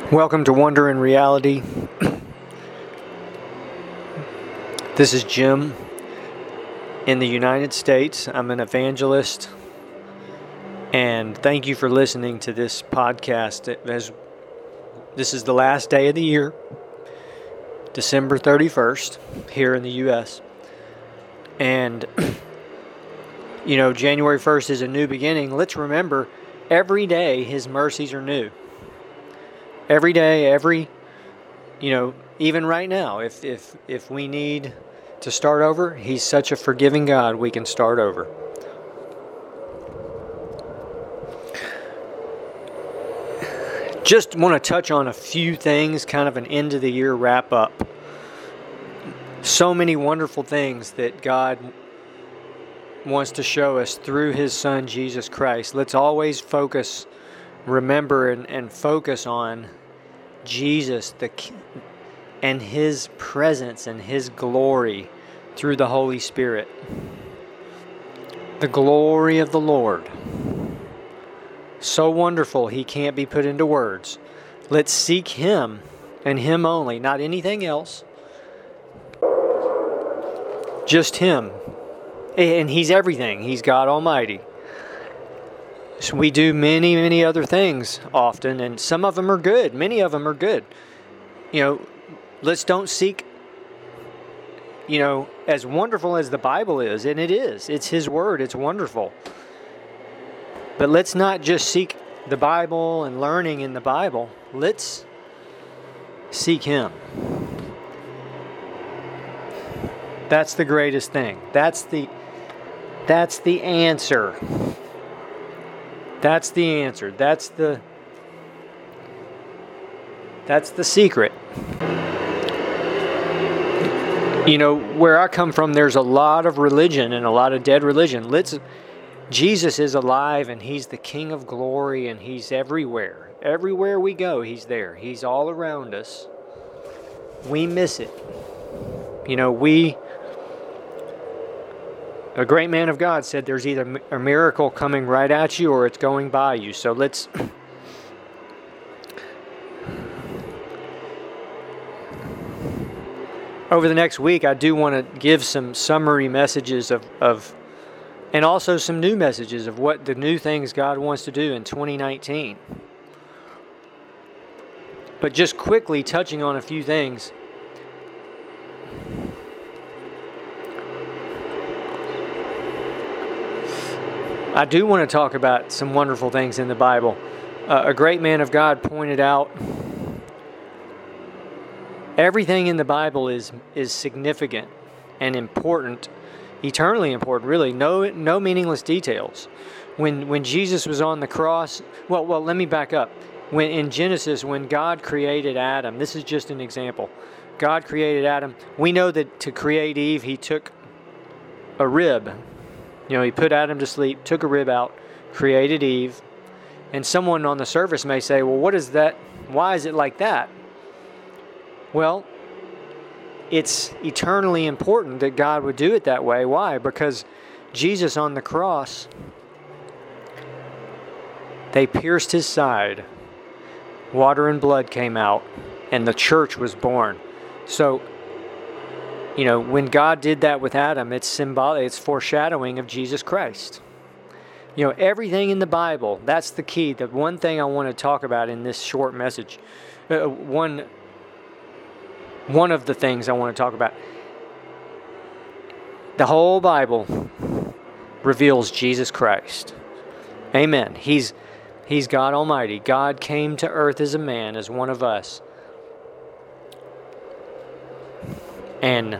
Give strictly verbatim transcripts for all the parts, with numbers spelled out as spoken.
Welcome to Wonder in Reality. This is Jim in the United States. I'm an evangelist, and thank you for listening to this podcast. As this is the last day of the year, December thirty-first, here in the U S And, you know, January first is a new beginning. Let's remember, every day His mercies are new. Every day, every, you know, even right now, if if if we need to start over, He's such a forgiving God, we can start over. Just want to touch on a few things, kind of an end of the year wrap up. So many wonderful things that God wants to show us through His Son, Jesus Christ. Let's always focus Remember and, and focus on Jesus the and His presence and His glory through the Holy Spirit. The glory of the Lord. So wonderful, He can't be put into words. Let's seek Him and Him only, not anything else. Just Him. And He's everything. He's God Almighty. So we do many, many other things often, and some of them are good. Many of them are good. You know, let's don't seek, you know, as wonderful as the Bible is, and it is. It's His Word. It's wonderful. But let's not just seek the Bible and learning in the Bible. Let's seek Him. That's the greatest thing. That's the, that's the answer. That's the answer. That's the That's the secret. You know, where I come from, there's a lot of religion and a lot of dead religion. Let's Jesus is alive, and He's the King of glory, and He's everywhere. Everywhere we go, He's there. He's all around us. We miss it. You know, we A great man of God said there's either a miracle coming right at you or it's going by you. So let's over the next week, I do want to give some summary messages of, of and also some new messages of what the new things God wants to do in twenty nineteen. But just quickly touching on a few things. I do want to talk about some wonderful things in the Bible. Uh, a great man of God pointed out everything in the Bible is is significant and important, eternally important, really. No no meaningless details. When when Jesus was on the cross, well, well, let me back up. When in Genesis, when God created Adam, this is just an example. God created Adam. We know that to create Eve, He took a rib. You know, He put Adam to sleep, took a rib out, created Eve. And someone on the surface may say, well, what is that? Why is it like that? Well, it's eternally important that God would do it that way. Why? Because Jesus on the cross, they pierced His side. Water and blood came out, and the church was born. So, you know, when God did that with Adam, it's symbolic, it's foreshadowing of Jesus Christ. You know, everything in the Bible, that's the key. The one thing I want to talk about in this short message, uh, one, one of the things I want to talk about. The whole Bible reveals Jesus Christ. Amen. He's, he's God Almighty. God came to earth as a man, as one of us. And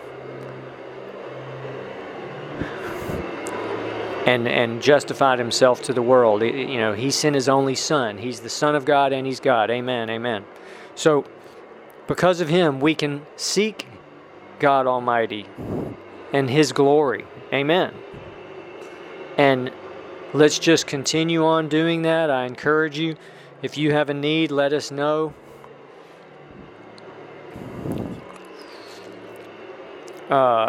and and justified Himself to the world. You know, He sent His only Son. He's the Son of God, and He's God. Amen, amen. So, because of Him, we can seek God Almighty and His glory. Amen. And let's just continue on doing that. I encourage you. If you have a need, let us know. Uh,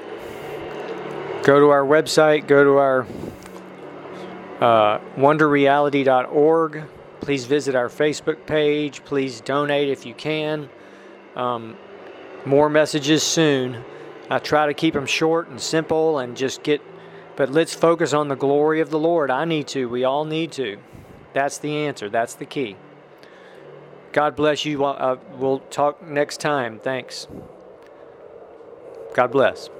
go to our website, go to our uh, wonder reality dot org. Please visit our Facebook page. Please donate if you can. Um, more messages soon. I try to keep them short and simple and just get, but let's focus on the glory of the Lord. I need to. We all need to. That's the answer. That's the key. God bless you. Uh, we'll talk next time. Thanks. God bless.